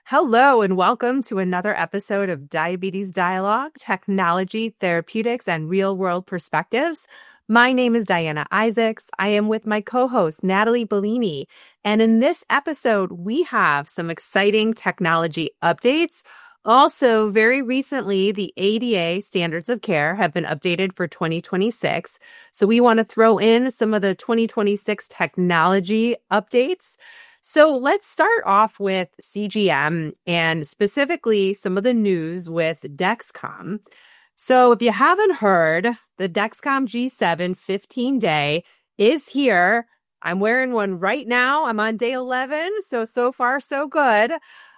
Hello, and welcome to another episode of Diabetes Dialogue, Technology, Therapeutics, and Real-World Perspectives. My name is Diana Isaacs. I am with my co-host, Natalie Bellini. And in this episode, we have some exciting technology updates. Also, very recently, the ADA standards of care have been updated for 2026. So we want to throw in some of the 2026 technology updates. So let's start off with CGM and specifically some of the news with Dexcom. So if you haven't heard, the Dexcom G7 15-day is here. I'm wearing one right now. I'm on day 11, so far so good.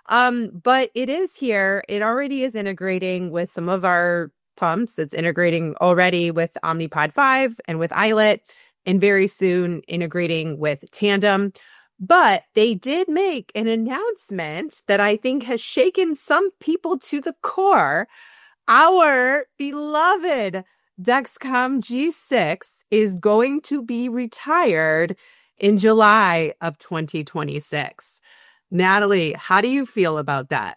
But it is here. It already is integrating with some of our pumps. It's integrating already with Omnipod 5 and with iLet, and very soon integrating with Tandem. But they did make an announcement that I think has shaken some people to the core. Our beloved Dexcom G6 is going to be retired in July of 2026. Natalie, how do you feel about that?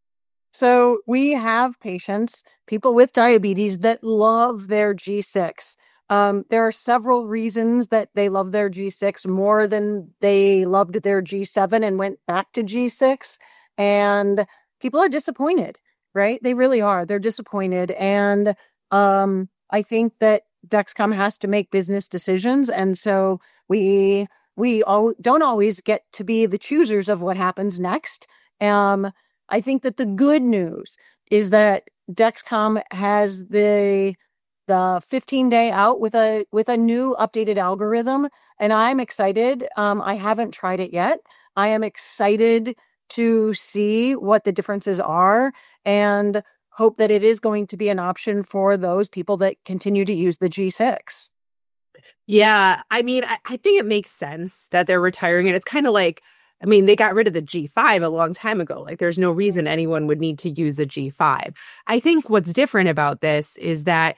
So we have patients, people with diabetes that love their G6. There are several reasons that they love their G6 more than they loved their G7 and went back to G6. And people are disappointed, right? They really are. They're disappointed. And I think that Dexcom has to make business decisions. And so we don't always get to be the choosers of what happens next. I think that the good news is that Dexcom has the 15-day out with a new updated algorithm, and I'm excited. I haven't tried it yet. I am excited to see what the differences are and hope that it is going to be an option for those people that continue to use the G6. Yeah, I mean, I think it makes sense that they're retiring it. It's kind of like, I mean, they got rid of the G5 a long time ago. Like, there's no reason anyone would need to use a G5. I think what's different about this is that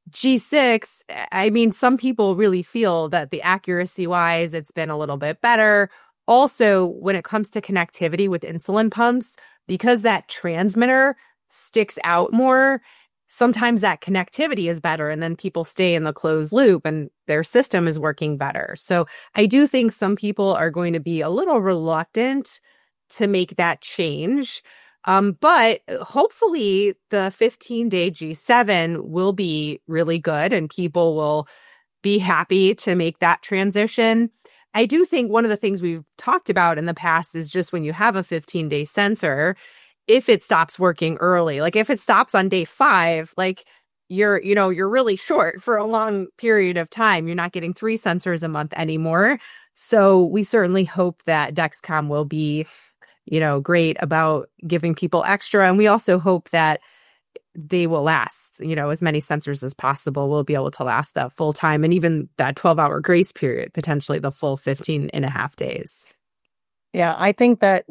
G6, I mean, some people really feel that the accuracy-wise, it's been a little bit better. Also, when it comes to connectivity with insulin pumps, because that transmitter sticks out more, sometimes that connectivity is better, and then people stay in the closed loop and their system is working better. So I do think some people are going to be a little reluctant to make that change. But hopefully the 15-day G7 will be really good and people will be happy to make that transition. I do think one of the things we've talked about in the past is just when you have a 15-day sensor, if it stops working early, like if it stops on day 5, like you're really short for a long period of time. You're not getting 3 sensors a month anymore. So we certainly hope that Dexcom will be great about giving people extra. And we also hope that they will last, as many sensors as possible will be able to last that full time, and even that 12-hour grace period, potentially the full 15 and a half days. Yeah, I think that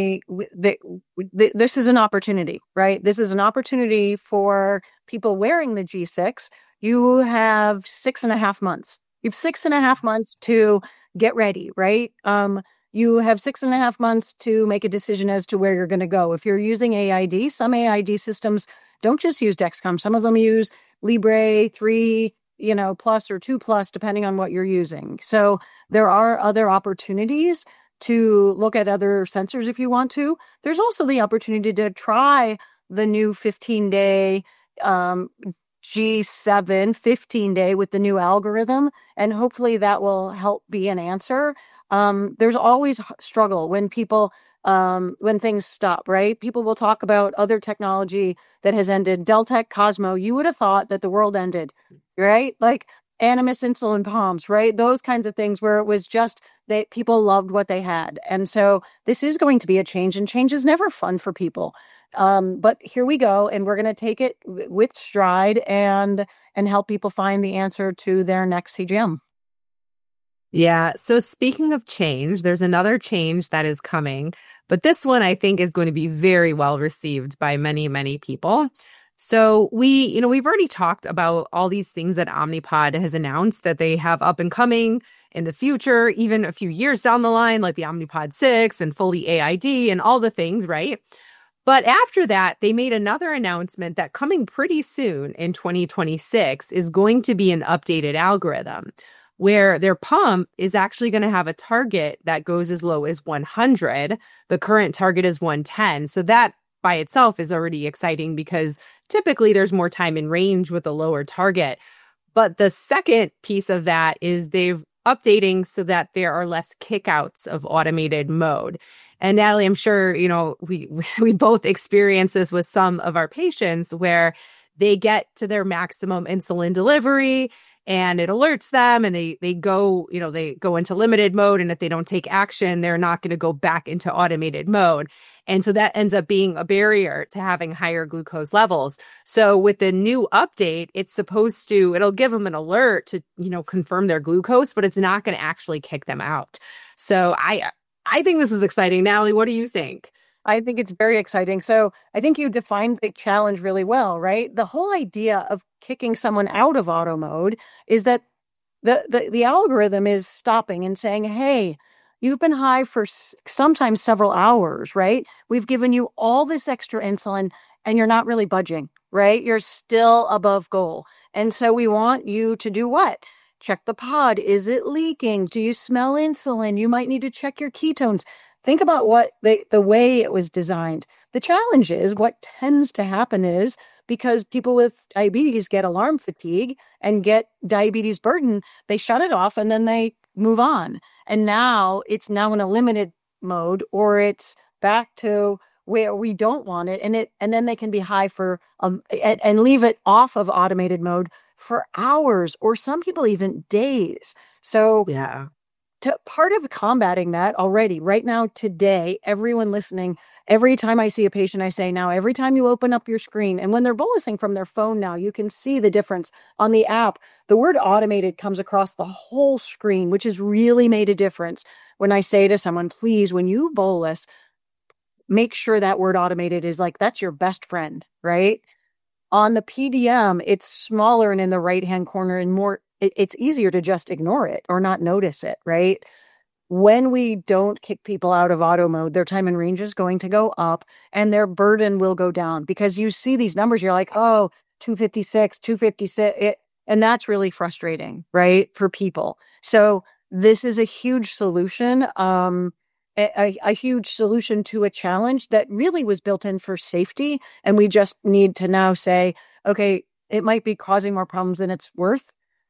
this is an opportunity, right? This is an opportunity for people wearing the G6. You have 6.5 months. You have 6.5 months to get ready, right? You have 6.5 months to make a decision as to where you're going to go. If you're using AID, some AID systems don't just use Dexcom. Some of them use Libre 3, plus or 2 plus, depending on what you're using. So there are other opportunities to look at other sensors if you want to. There's also the opportunity to try the new 15-day G7 15-day with the new algorithm, and hopefully that will help be an answer. There's always struggle when people, when things stop, right? People will talk about other technology that has ended. Deltec, Cosmo, you would have thought that the world ended, right? Like Animas insulin pumps, right? Those kinds of things where it was just that people loved what they had. And so this is going to be a change, and change is never fun for people. But here we go, and we're going to take it with stride and help people find the answer to their next CGM. Yeah. So speaking of change, there's another change that is coming, but this one I think is going to be very well received by many, many people. So we've already talked about all these things that Omnipod has announced that they have up and coming in the future, even a few years down the line, like the Omnipod 6 and fully AID and all the things, right? But after that, they made another announcement that coming pretty soon in 2026 is going to be an updated algorithm where their pump is actually going to have a target that goes as low as 100. The current target is 110. So that by itself is already exciting because typically there's more time in range with a lower target. But the second piece of that is they've updating so that there are less kickouts of automated mode. And Natalie, I'm sure, we both experience this with some of our patients where they get to their maximum insulin delivery and it alerts them and they go into limited mode. And if they don't take action, they're not going to go back into automated mode. And so that ends up being a barrier to having higher glucose levels. So with the new update, it'll give them an alert to, confirm their glucose, but it's not going to actually kick them out. So I think this is exciting. Natalie, what do you think? I think it's very exciting. So I think you defined the challenge really well, right? The whole idea of kicking someone out of auto mode is that the algorithm is stopping and saying, hey, you've been high for sometimes several hours, right? We've given you all this extra insulin and you're not really budging, right? You're still above goal. And so we want you to do what? Check the pod. Is it leaking? Do you smell insulin? You might need to check your ketones. Think about what the way it was designed. The challenge is what tends to happen is because people with diabetes get alarm fatigue and get diabetes burden, they shut it off and then they move on. And now it's now in a limited mode or it's back to where we don't want it. And then they can be high for and leave it off of automated mode for hours or some people even days. So yeah. Part of combating that already right now, today, everyone listening, every time I see a patient, I say now, every time you open up your screen and when they're bolusing from their phone now, you can see the difference on the app. The word automated comes across the whole screen, which has really made a difference. When I say to someone, please, when you bolus, make sure that word automated is like, that's your best friend, right? On the PDM, it's smaller and in the right-hand corner and more, it's easier to just ignore it or not notice it, right? When we don't kick people out of auto mode, their time in range is going to go up and their burden will go down because you see these numbers, you're like, oh, 256, 256. And that's really frustrating, right? For people. So this is a huge solution, a huge solution to a challenge that really was built in for safety. And we just need to now say, okay, it might be causing more problems than it's worth.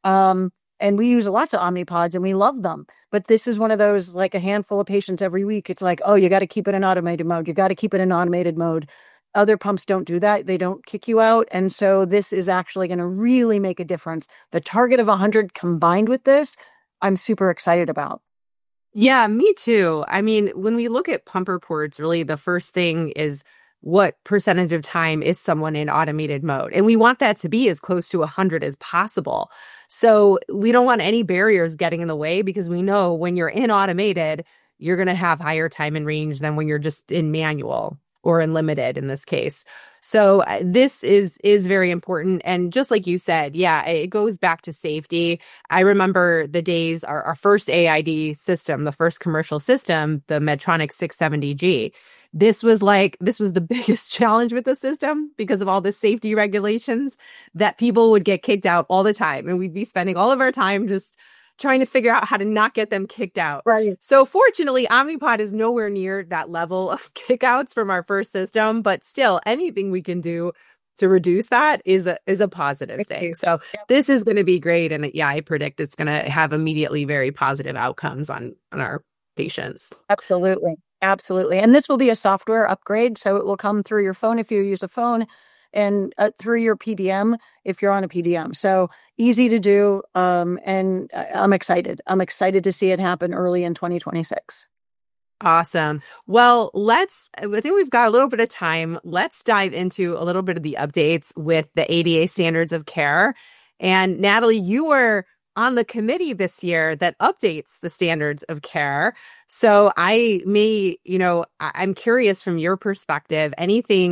And we use lots of Omnipods and we love them. But this is one of those, like a handful of patients every week. It's like, oh, you got to keep it in automated mode. You got to keep it in automated mode. Other pumps don't do that. They don't kick you out. And so this is actually going to really make a difference. The target of 100 combined with this, I'm super excited about. Yeah, me too. I mean, when we look at pump reports, really the first thing is what percentage of time is someone in automated mode? And we want that to be as close to 100 as possible. So we don't want any barriers getting in the way because we know when you're in automated, you're going to have higher time in range than when you're just in manual or in limited in this case. So this is very important. And just like you said, yeah, it goes back to safety. I remember the days, our first AID system, the first commercial system, the Medtronic 670G. This was the biggest challenge with the system because of all the safety regulations that people would get kicked out all the time. And we'd be spending all of our time just trying to figure out how to not get them kicked out. Right. So fortunately, Omnipod is nowhere near that level of kickouts from our first system, but still anything we can do to reduce that is a positive thing. So this is going to be great. And yeah, I predict it's going to have immediately very positive outcomes on our patients. Absolutely. Absolutely. And this will be a software upgrade. So it will come through your phone if you use a phone and through your PDM if you're on a PDM. So easy to do. And I'm excited. I'm excited to see it happen early in 2026. Awesome. Well, I think we've got a little bit of time. Let's dive into a little bit of the updates with the ADA standards of care. And Natalie, you were on the committee this year that updates the standards of care. So I'm curious from your perspective, anything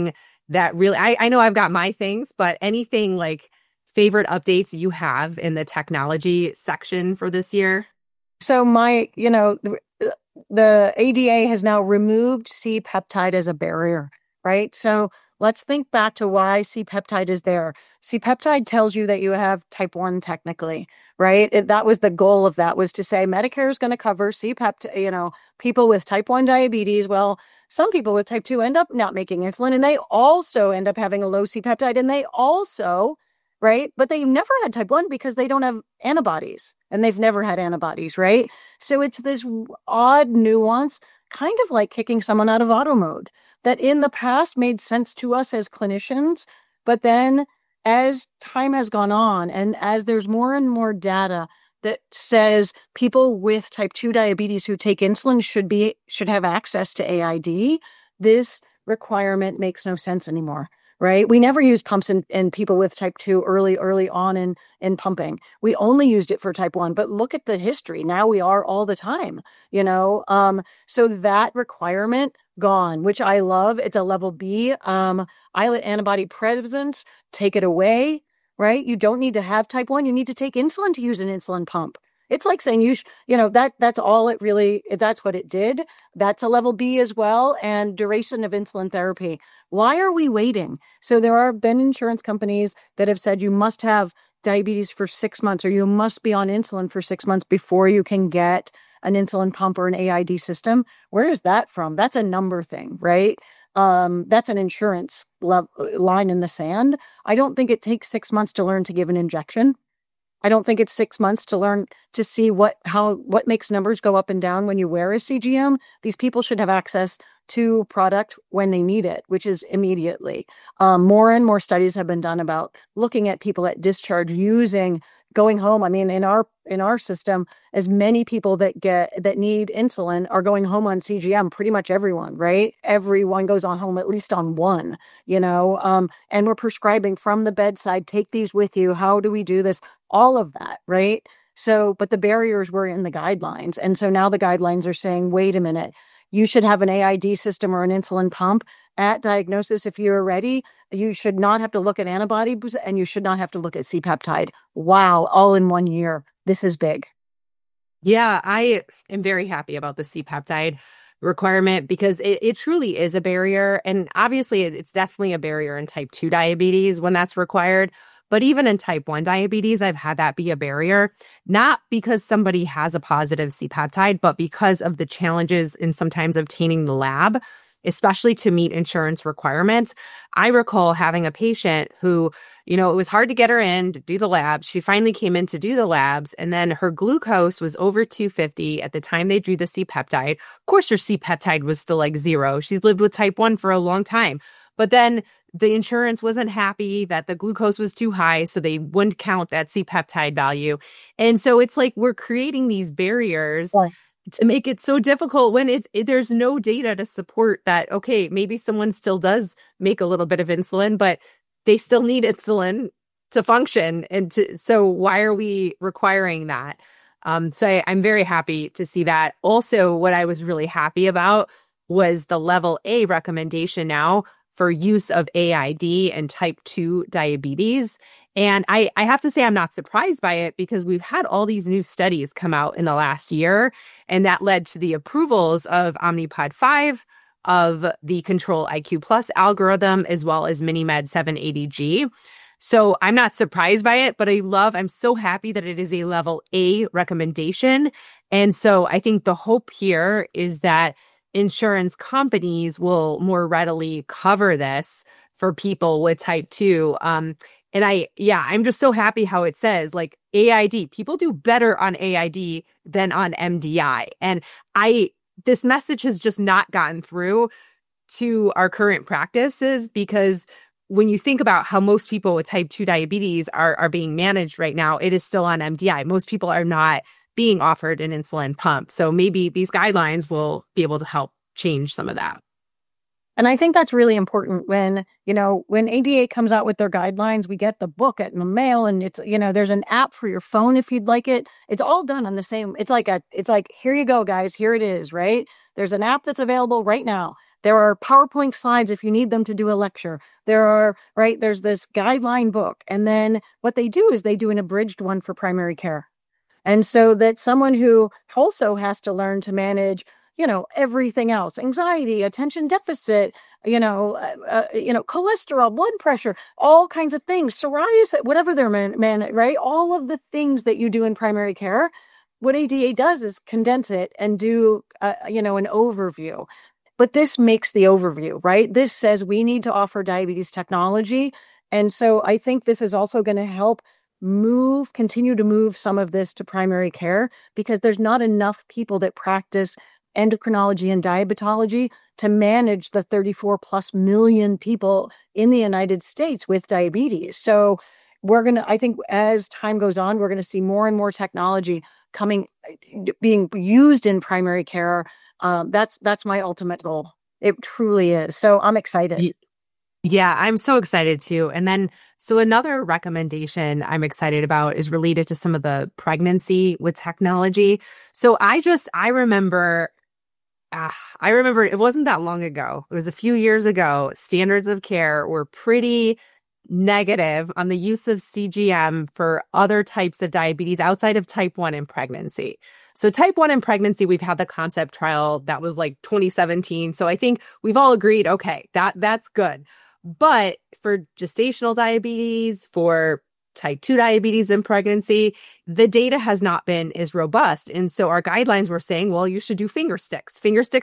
that really, I know I've got my things, but anything like favorite updates you have in the technology section for this year? So the ADA has now removed C-peptide as a barrier, right? So let's think back to why C-peptide is there. C-peptide tells you that you have type 1 technically, right? That was the goal of that, was to say Medicare is going to cover C-peptide, people with type 1 diabetes. Well, some people with type 2 end up not making insulin, and they also end up having a low C-peptide, and they also, right? But they've never had type 1 because they don't have antibodies, and they've never had antibodies, right? So it's this odd nuance, kind of like kicking someone out of auto mode, that in the past made sense to us as clinicians. But then as time has gone on, and as there's more and more data that says people with type 2 diabetes who take insulin should have access to AID, this requirement makes no sense anymore. Right? We never used pumps in people with type 2 early on in pumping. We only used it for type 1, but look at the history. Now we are all the time, so that requirement gone, which I love. It's a level B, islet antibody presence, take it away, right? You don't need to have type 1. You need to take insulin to use an insulin pump. It's like saying that's all it really, that's what it did. That's a level B as well. And duration of insulin therapy. Why are we waiting? So there have been insurance companies that have said you must have diabetes for 6 months, or you must be on insulin for 6 months before you can get an insulin pump or an AID system. Where is that from? That's a number thing, right? That's an insurance line in the sand. I don't think it takes 6 months to learn to give an injection. I don't think it's 6 months to learn to see what makes numbers go up and down when you wear a CGM. These people should have access to product when they need it, which is immediately. More and more studies have been done about looking at people at discharge going home. I mean, in our system, as many people that need insulin are going home on CGM, pretty much everyone, right? Everyone goes on home at least on one, and we're prescribing from the bedside, take these with you. How do we do this? All of that, right? So, but the barriers were in the guidelines. And so now the guidelines are saying, wait a minute, you should have an AID system or an insulin pump at diagnosis. If you're ready, you should not have to look at antibodies, and you should not have to look at C-peptide. Wow, all in 1 year. This is big. Yeah, I am very happy about the C-peptide requirement because it truly is a barrier. And obviously, it's definitely a barrier in type 2 diabetes when that's required. But even in type 1 diabetes, I've had that be a barrier, not because somebody has a positive C-peptide, but because of the challenges in sometimes obtaining the lab, especially to meet insurance requirements. I recall having a patient who, it was hard to get her in to do the labs. She finally came in to do the labs, and then her glucose was over 250 at the time they drew the C-peptide. Of course, her C-peptide was still like 0. She's lived with type 1 for a long time. But then the insurance wasn't happy that the glucose was too high, so they wouldn't count that C-peptide value. And so it's like we're creating these barriers to make it so difficult when there's no data to support that, okay, maybe someone still does make a little bit of insulin, but they still need insulin to function. So why are we requiring that? So I'm very happy to see that. Also, what I was really happy about was the level A recommendation now for use of AID and type 2 diabetes. And I have to say, I'm not surprised by it because we've had all these new studies come out in the last year, and that led to the approvals of Omnipod 5, of the Control IQ Plus algorithm, as well as MiniMed 780G. So I'm not surprised by it, but I'm so happy that it is a level A recommendation. And so I think the hope here is that insurance companies will more readily cover this for people with type 2. And I'm just so happy how it says like AID, people do better on AID than on MDI. And this message has just not gotten through to our current practices, because when you think about how most people with type 2 diabetes are being managed right now, it is still on MDI. Most people are not being offered an insulin pump. So maybe these guidelines will be able to help change some of that. And I think that's really important when ADA comes out with their guidelines, we get the book in the mail, and it's, there's an app for your phone if you'd like it. It's all done on the same, it's like, here you go, guys, here it is, right? There's an app that's available right now There are PowerPoint slides if you need them to do a lecture. There's this guideline book. And then what they do is they do an abridged one for primary care. And so that someone who also has to learn to manage, everything else, anxiety, attention deficit, cholesterol, blood pressure, all kinds of things, psoriasis, whatever they're right? All of the things that you do in primary care, what ADA does is condense it and do, an overview. But this makes the overview, right? This says we need to offer diabetes technology. And so I think this is also going to help continue to move some of this to primary care, because there's not enough people that practice endocrinology and diabetology to manage the 34 plus million people in the United States with diabetes. So I think as time goes on, we're going to see more and more technology being used in primary care. That's my ultimate goal. It truly is. So I'm excited. Yeah, I'm so excited too. And then, so another recommendation I'm excited about is related to some of the pregnancy with technology. So I remember it wasn't that long ago. It was a few years ago. Standards of care were pretty negative on the use of CGM for other types of diabetes outside of type 1 in pregnancy. So type 1 in pregnancy, we've had the concept trial that was like 2017. So I think we've all agreed, okay, that's good. But for gestational diabetes, for type 2 diabetes in pregnancy, the data has not been as robust. And so our guidelines were saying, well, you should do finger sticks.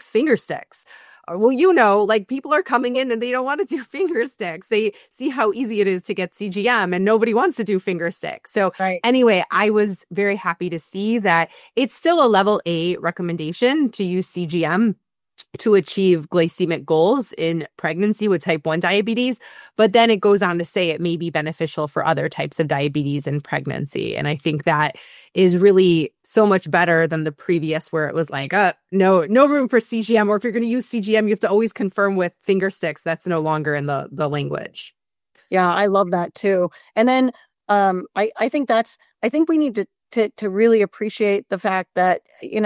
Well, people are coming in and they don't want to do finger sticks. They see how easy it is to get CGM and nobody wants to do finger sticks. So Anyway, I was very happy to see that it's still a level A recommendation to use CGM to achieve glycemic goals in pregnancy with type 1 diabetes. But then it goes on to say it may be beneficial for other types of diabetes in pregnancy. And I think that is really so much better than the previous, where it was like, no room for CGM. Or if you're going to use CGM, you have to always confirm with finger sticks. That's no longer in the language. Yeah, I love that too. And then I think we need to really appreciate the fact that,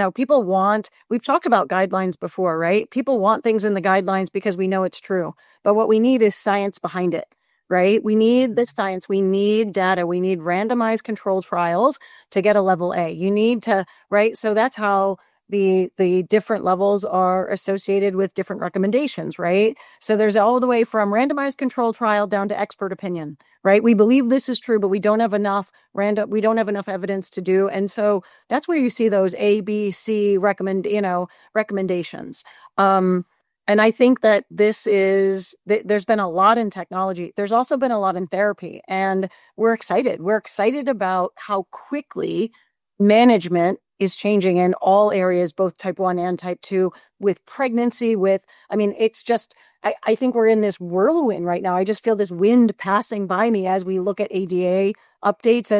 we've talked about guidelines before, right? People want things in the guidelines because we know it's true. But what we need is science behind it, right? We need the science. We need data. We need randomized control trials to get a level A. You need to, right? So that's how the different levels are associated with different recommendations, right? So there's all the way from randomized control trial down to expert opinion, right? We believe this is true, but we don't have enough evidence to do. And so that's where you see those A, B, C recommendations. And I think that there's been a lot in technology. There's also been a lot in therapy, and we're excited. We're excited about how quickly management is changing in all areas, both type 1 and type 2, with pregnancy, it's just, I think we're in this whirlwind right now. I just feel this wind passing by me as we look at ADA updates,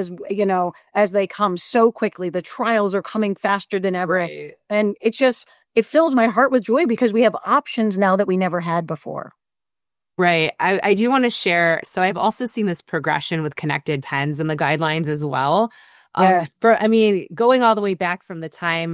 as they come so quickly. The trials are coming faster than ever. Right. And it fills my heart with joy because we have options now that we never had before. Right. I do want to share. So I've also seen this progression with connected pens in the guidelines as well. Yes. Going all the way back from the time,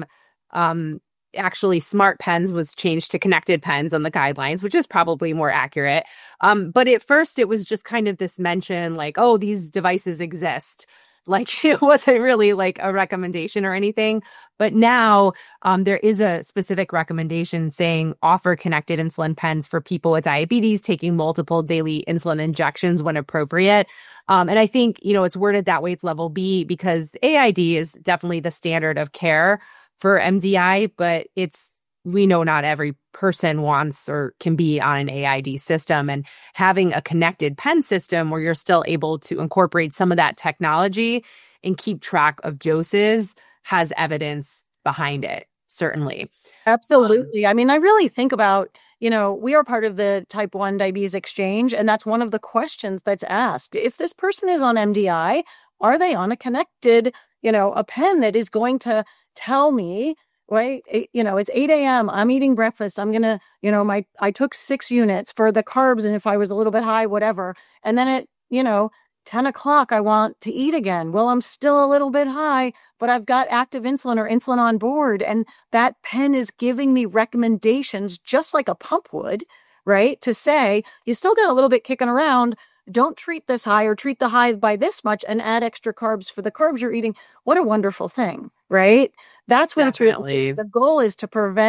actually smart pens was changed to connected pens on the guidelines, which is probably more accurate. But at first it was just kind of this mention like, oh, these devices exist. Like it wasn't really like a recommendation or anything. But now there is a specific recommendation saying offer connected insulin pens for people with diabetes taking multiple daily insulin injections when appropriate. And I think, it's worded that way. It's level B because AID is definitely the standard of care for MDI, but we know not every person wants or can be on an AID system, and having a connected pen system where you're still able to incorporate some of that technology and keep track of doses has evidence behind it, certainly. Absolutely. I really think about, we are part of the type 1 diabetes exchange, and that's one of the questions that's asked. If this person is on MDI, are they on a connected, a pen that is going to tell me, right? It's 8 a.m. I'm eating breakfast. I'm going to, I took 6 units for the carbs. And if I was a little bit high, whatever. And then 10 o'clock, I want to eat again. Well, I'm still a little bit high, but I've got active insulin or insulin on board. And that pen is giving me recommendations just like a pump would, right? To say, you still got a little bit kicking around. Don't treat this high or treat the high by this much and add extra carbs for the carbs you're eating. What a wonderful thing, right? That's what it's really, the goal is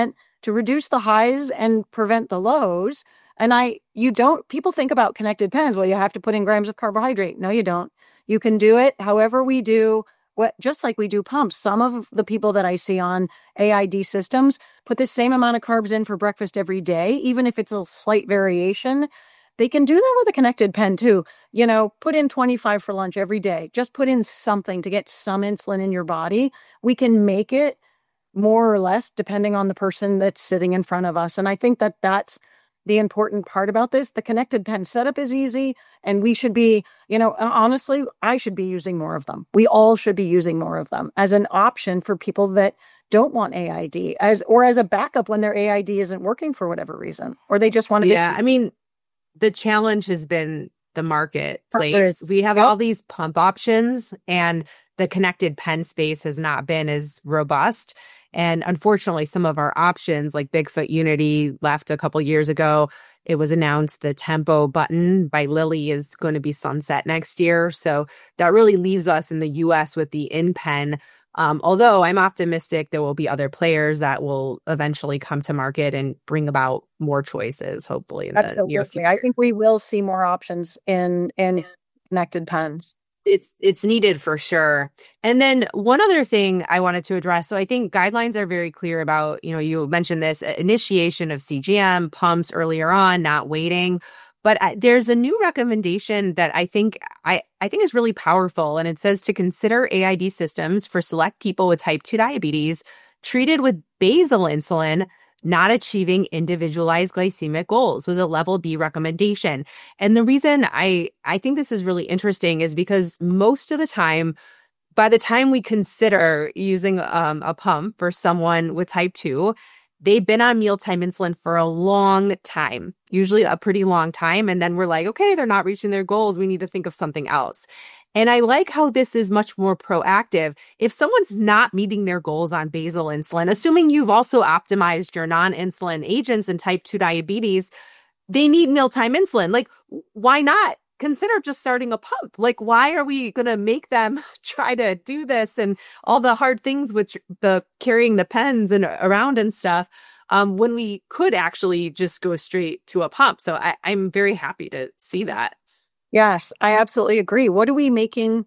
to reduce the highs and prevent the lows. And people think about connected pens. Well, you have to put in grams of carbohydrate. No, you don't. You can do it however we do, just like we do pumps. Some of the people that I see on AID systems put the same amount of carbs in for breakfast every day, even if it's a slight variation. They can do that with a connected pen too. Put in 25 for lunch every day. Just put in something to get some insulin in your body. We can make it more or less depending on the person that's sitting in front of us. And I think that that's the important part about this. The connected pen setup is easy, and we should be, honestly, I should be using more of them. We all should be using more of them as an option for people that don't want AID as a backup when their AID isn't working for whatever reason, or they just want to. Yeah. I mean, the challenge has been the marketplace. We have all these pump options, and the connected pen space has not been as robust. And unfortunately, some of our options like Bigfoot Unity left a couple years ago. It was announced the Tempo button by Lilly is going to be sunset next year. So that really leaves us in the US with the InPen. Although I'm optimistic there will be other players that will eventually come to market and bring about more choices, hopefully, in the near future. I think we will see more options in connected pens. It's needed for sure. And then one other thing I wanted to address. So I think guidelines are very clear about, you mentioned this initiation of CGM pumps earlier on, not waiting. But there's a new recommendation that I think is really powerful. And it says to consider AID systems for select people with type 2 diabetes treated with basal insulin not achieving individualized glycemic goals with a level B recommendation. And the reason I think this is really interesting is because most of the time, by the time we consider using a pump for someone with type 2, they've been on mealtime insulin for a long time, usually a pretty long time. And then we're like, okay, they're not reaching their goals. We need to think of something else. And I like how this is much more proactive. If someone's not meeting their goals on basal insulin, assuming you've also optimized your non-insulin agents in type 2 diabetes, they need mealtime insulin. Like, why not consider just starting a pump? Like, why are we going to make them try to do this and all the hard things with the carrying the pens and around and stuff when we could actually just go straight to a pump? So I'm very happy to see that. Yes, I absolutely agree. What are we making?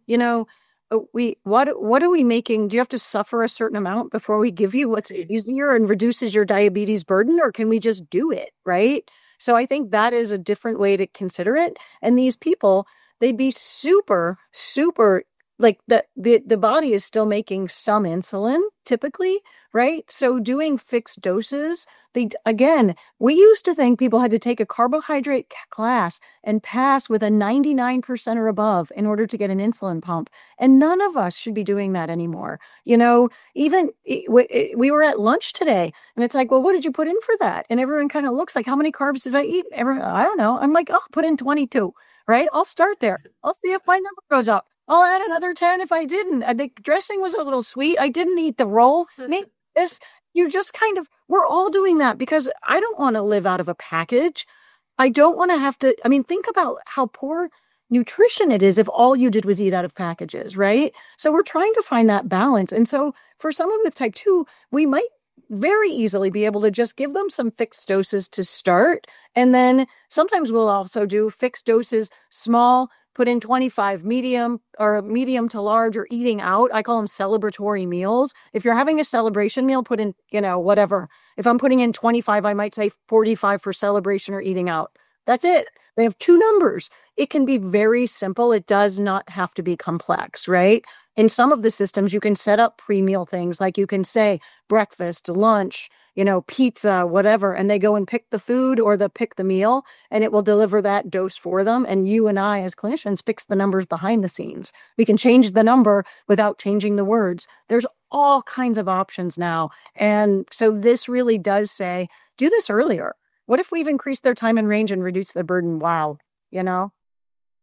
What are we making? Do you have to suffer a certain amount before we give you what's easier and reduces your diabetes burden, or can we just do it, right? So I think that is a different way to consider it. And these people, they'd be super, super, like the body is still making some insulin typically, right? So doing fixed doses, we used to think people had to take a carbohydrate class and pass with a 99% or above in order to get an insulin pump. And none of us should be doing that anymore. Even we were at lunch today and it's like, well, what did you put in for that? And everyone kind of looks like, how many carbs did I eat? I don't know. I'm like, oh, put in 22, right? I'll start there. I'll see if my number goes up. I'll add another 10 if I didn't. The dressing was a little sweet. I didn't eat the roll. Maybe this, we're all doing that because I don't want to live out of a package. I don't want to have to, think about how poor nutrition it is if all you did was eat out of packages, right? So we're trying to find that balance. And so for someone with type 2, we might very easily be able to just give them some fixed doses to start. And then sometimes we'll also do fixed doses, small, put in 25, medium to large, or eating out. I call them celebratory meals. If you're having a celebration meal, put in, whatever. If I'm putting in 25, I might say 45 for celebration or eating out. That's it. They have two numbers. It can be very simple. It does not have to be complex, right? In some of the systems, you can set up pre-meal things like you can say breakfast, lunch, pizza, whatever, and they go and pick the food or pick the meal, and it will deliver that dose for them. And you and I, as clinicians, fix the numbers behind the scenes. We can change the number without changing the words. There's all kinds of options now. And so this really does say, do this earlier. What if we've increased their time and range and reduced their burden? Wow,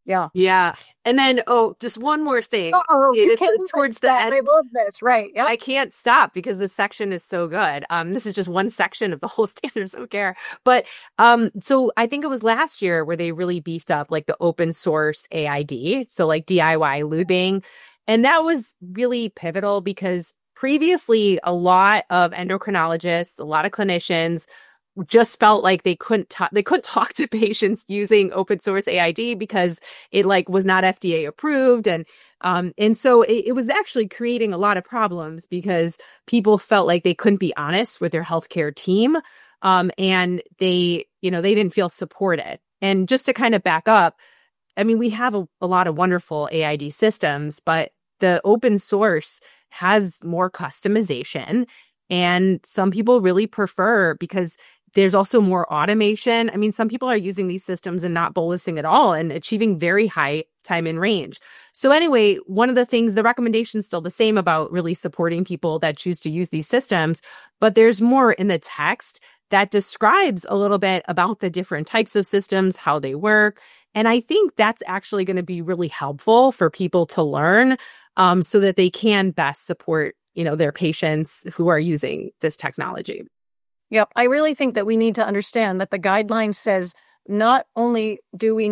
Yeah. Yeah. And then, just one more thing. Oh, you It's can't towards the end. I love this. Right. Yep. I can't stop because this section is so good. This is just one section of the whole standards of care. But so I think it was last year where they really beefed up like the open source AID, so like DIY lubing. And that was really pivotal because previously a lot of endocrinologists, a lot of clinicians just felt like they couldn't talk to patients using open source AID because it like was not FDA approved, and so it was actually creating a lot of problems because people felt like they couldn't be honest with their healthcare team, and they didn't feel supported. And just to kind of back up, I mean, we have a lot of wonderful AID systems, but the open source has more customization, and some people really prefer because there's also more automation. I mean, some people are using these systems and not bolusing at all and achieving very high time in range. So anyway, one of the things, the recommendation is still the same about really supporting people that choose to use these systems, but there's more in the text that describes a little bit about the different types of systems, how they work. And I think that's actually going to be really helpful for people to learn, so that they can best support, their patients who are using this technology. Yep. I really think that we need to understand that the guideline says not only do we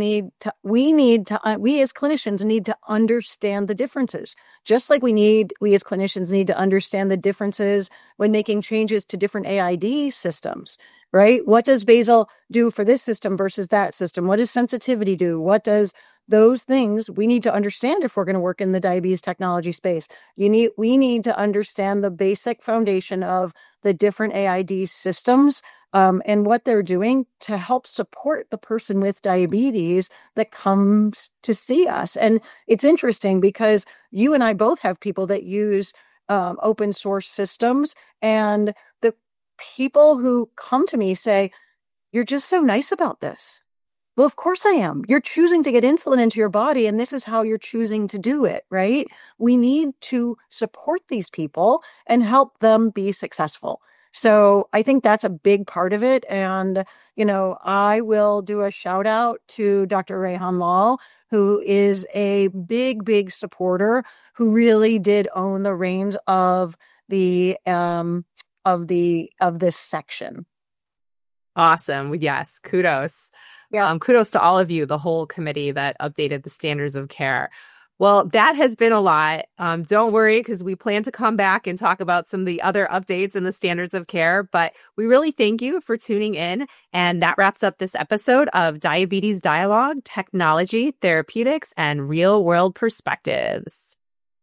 as clinicians need to understand the differences, just like we as clinicians need to understand the differences when making changes to different AID systems, right? What does basal do for this system versus that system? What does sensitivity do? What does those things we need to understand if we're going to work in the diabetes technology space? We need to understand the basic foundation of the different AID systems, and what they're doing to help support the person with diabetes that comes to see us. And it's interesting because you and I both have people that use open source systems, and the people who come to me say, "You're just so nice about this." Well, of course I am. You're choosing to get insulin into your body, and this is how you're choosing to do it, right? We need to support these people and help them be successful. So I think that's a big part of it. And, I will do a shout out to Dr. Rehan Lal, who is a big, big supporter, who really did own the reins of this section. Awesome. Yes. Kudos. Yeah. Kudos to all of you, the whole committee that updated the standards of care. Well, that has been a lot. Don't worry, because we plan to come back and talk about some of the other updates in the standards of care. But we really thank you for tuning in. And that wraps up this episode of Diabetes Dialogue, Technology, Therapeutics, and Real World Perspectives.